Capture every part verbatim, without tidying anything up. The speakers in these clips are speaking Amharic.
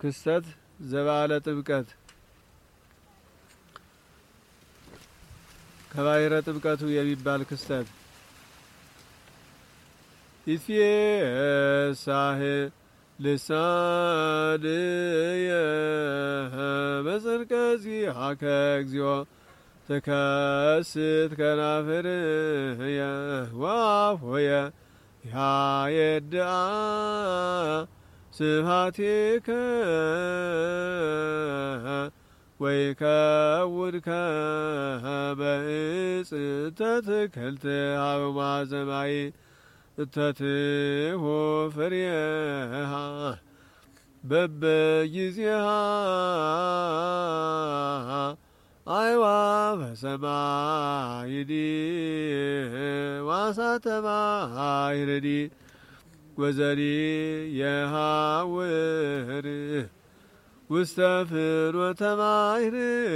ክስተት ዘባለ ጥብቀት ከባይረ ጥብቀቱ የሚባል ክስተት ኢትየሳህ ልሳንየ በጽድቀ ዚአከ እግዚኦ ተከስት ከናፍርየ ወአፍየ ያየድአ ስብሐቲከ ወይከውድከ በዕፅ ተትክልት ሀበ ማዘማይ እተትሁ ፍሬሃ በበጊዜሃ አዕዋፈ ሰማይኒ ወአሳተ ባሕርኒ ወዘኒየሐውር ውስተ ፍኖተ ባሕር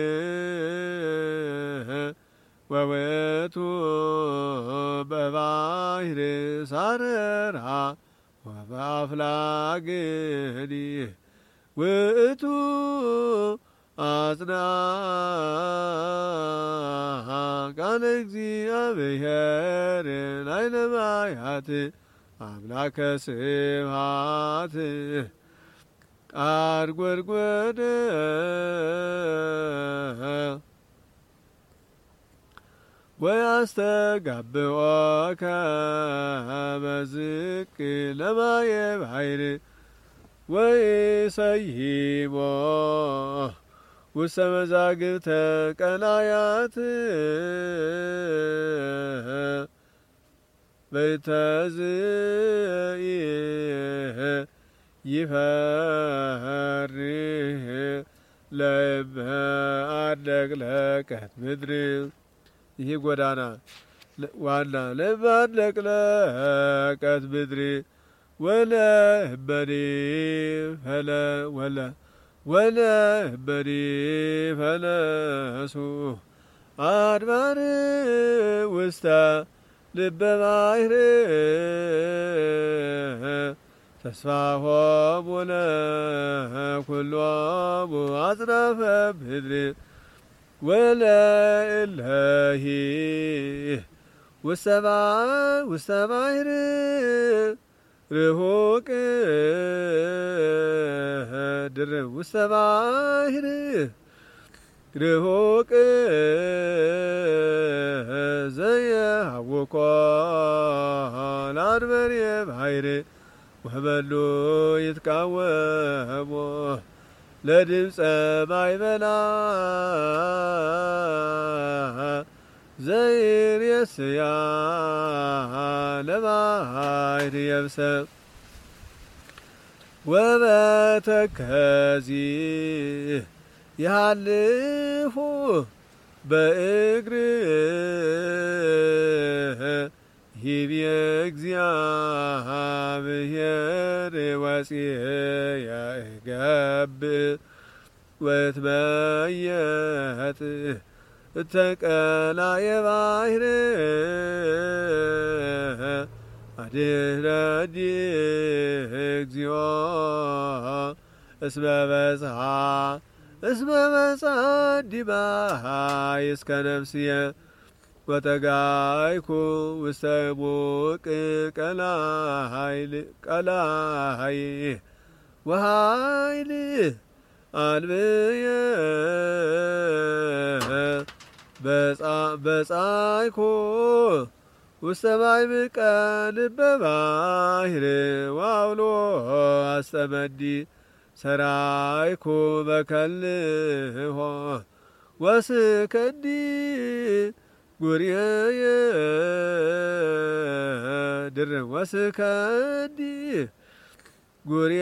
ወውእቱ በባሕር ሳረራ ወበአፍላግኒ ውእቱ አጽንዐ ቃለ እግዚአብሔር ላዕለ ማያት አምላከ ስብሐት አርጐድጐደ ወያስተጋብኦከ በዝቅ ለማየ ባሕር ወይሰይሞ ውስተ መዛግብተ ቀላያት በይተዝኢህ ይፈርህ ለበአድለቅለቀት ምድር ይህ ጎዳና ዋና ለበአድለቅለቀት ምድር ወለህበኒ ፈለ ወለ ወለህበኒ ፈለሱ አድባር ውስተ ልበ ባሕር ተስፋሆሙ ለኵሎሙ አጽናፈ ምድር ወለእለሂ ውስተ ባሕር ርሑቅ ድርብ ውስተ ባሕር ርሑቅ ዘየሐውኮ ለአንበርየ ባሕር ወመኑ ይትቃወሞ ለድምፀ ማዕበላ ዘይርእስያ ለባሕር የብሰ ወበተከዚ ይሃልፉ በእግር ይቤ እግዚአብሔር ወፂየ እገብእ ወእትመየጥ እተቀላየ ባሕር አድኅነኒ እግዚኦ እስመ በጽሐ እስመ በጽሐ ዲባይ እስከ ነፍስየ ወተጋይኩ ውስተ ሙቅ ቀላይ ወኃይል አንብየ በጻይኩ ውስተ ማዕምቀ ልበ ባሕር ወአውሎ አስጠመዲ ሰራይኩ በከልሆ ወስከዲ ጉርየ ድርብ ወስከዲ ጉርየ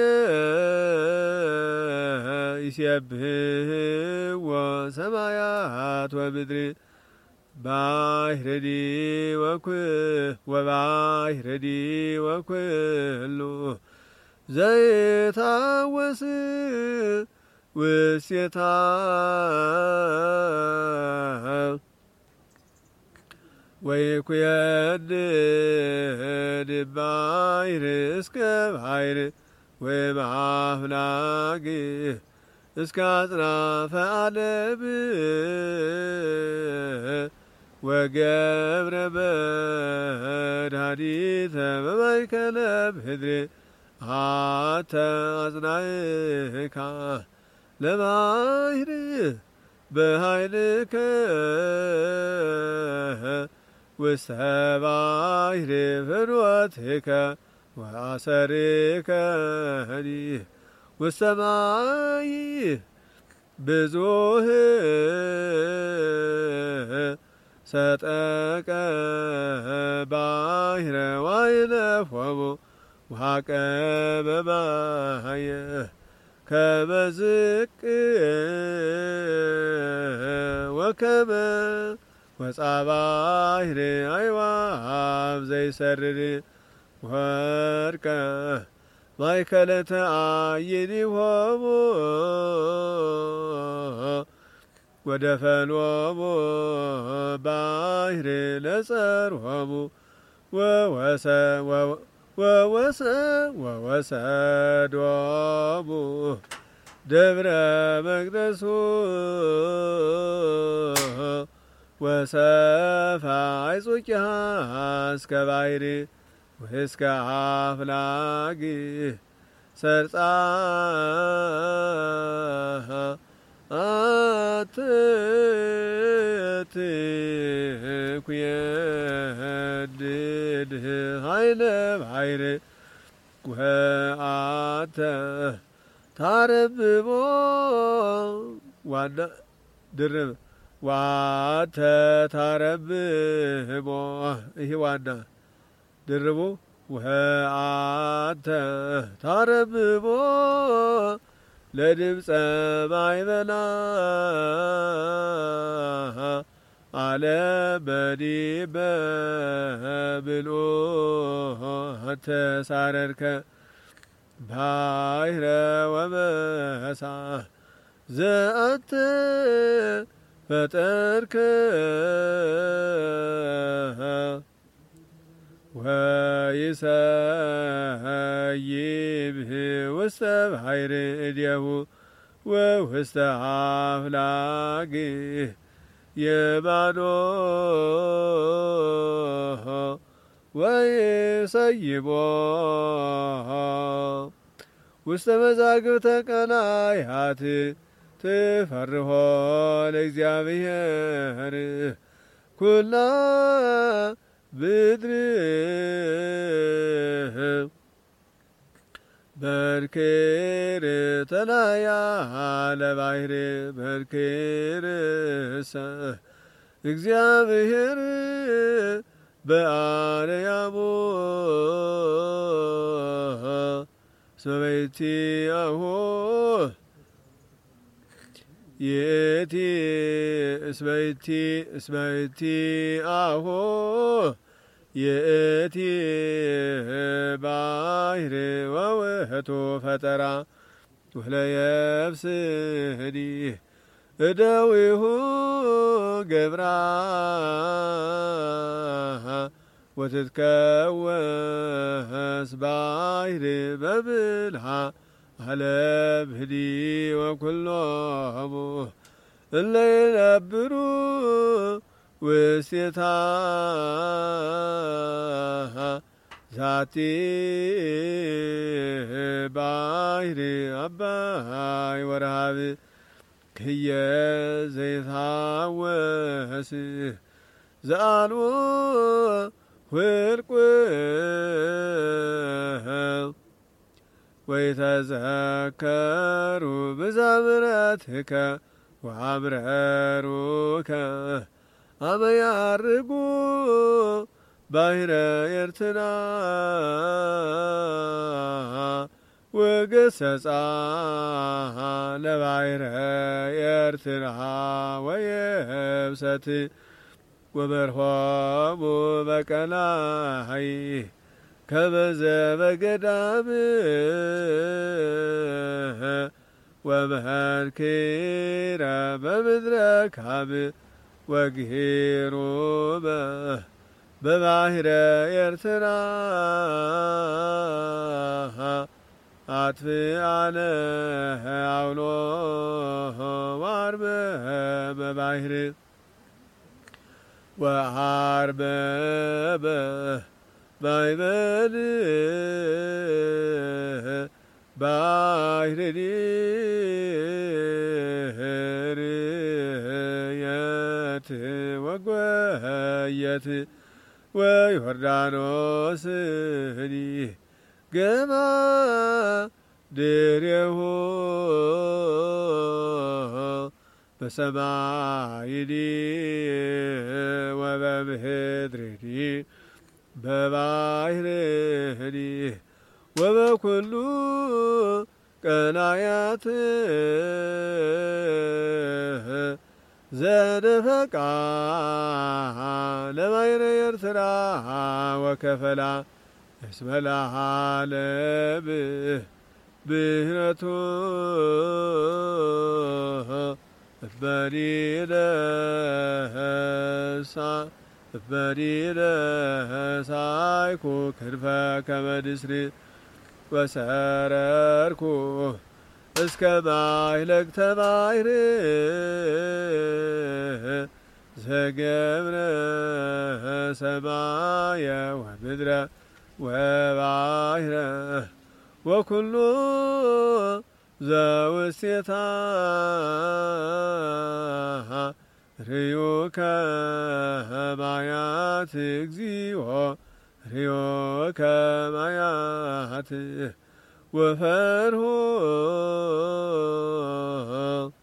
ይሴብሕዎ ሰማያት ወምድር ባሕርኒ ወባሕርኒ ወኵሉ ዘይታወስ ውስቴታ ወይኩየድ ባሕር እስከ ባሕር ወበአፍላግ እስከ አጽናፈ ዓለም ወገብረ በዳዲተ በማእከለ ምድር አተ አጽናዕካ ለባሕር በኃይልከ ውስተ ባሕር ፍኖትከ ወአሰርከ ውስተ ማይ ብዙኅ ሰጠቀ ባሕረ ዋይለፎሙ ወሐቀበ ማየ ከመ ዝቅ ወከመ ወፃ ባሕር አዕዋፍ ዘይሰርር ወርቀ ማእከለ ተአይኒሆሙ ወደፈኖሙ ባሕር ለጸርሆሙ ወወሰዶሙ ደብረ መቅደሱ ወሰፋ አይጹቂሃ እስከ ባሕር ወእስከ አፍላግ ሰርጻ አትትኩየድድ ኃይለ ባሕር ወአተ ታረብቦ ዋና ድርብ ዋተ ታረብቦ ይህ ዋና ድርቡ ወአተ ታረብቦ ለድምፀ ማዕበላ አለ በዲበ ብልኦ ተሳረርከ ባሕረ ወመሳ ዘአተ ፈጠርከ ወይሰይብህ ውስተ ባሕር እዴሁ ወውስተ አፍላግ የማኖ ወይሰይቦ ውስተ መዛግብተ ቀላያት ትፈርሆ ለእግዚአብሔር ኩላ ምድር በርክር ተላያ ለባሕር በርክርሰ እግዚአብሔር በአርያሙ እስመ በይቲአሁ ይእቲ እስመ በይቲአሁ ይእቲ ባሕር ወውእቱ ፈጠራ ወለየብስ ህዲህ እደዊሁ ገብራ ወትትከወስ ባሕር በብልሃ አለም ህዲ ወኩሎሙ እለ ይነብሩ ውስቴታ ዛቲ ባሕር አባይ ወረሃብ ክየ ዘይታወስ ዘአልቦ ውልቁ ወይተዘከሩ ብዛምረትከ ወአምረሩከ አመ ያርጉ ባሕረ ኤርትራ ወገሰጻ ለባሕረ ኤርትራ ወየብሰት ወበርሆሙ በቀላይ ከመዘ በገዳም ወመንክረ በምድረ ካብ ወግሂሩመ በባሕረ ኤርትራ አጥፍአነ አውሎ ወዐርበ በባሕር ወዐርበ በማዕበል ባሕረ ርየት ወጐየት ወዮርዳኖስኒ ገማድሬሁ በሰማይኒ ወበምድርኒ በባሕርኒ ወበኩሉ ቀላያት ዘደፈቃ ለባሕረ ኤርትራ ወከፈላ እስመ ለዓለም ብህነቱ እበዲነ እበዲነ ሳይኩ ክንፈ ከመ ንስር ወሰረርኩ እስከ ማዕለቅተ ባሕር ዘገብረ ሰማየ ወምድረ ወባሕረ ወኩሉ ዘውስቴታ ርእዩከ ማያት እግዚኦ ርእዩከ ማያት ወፈርሁ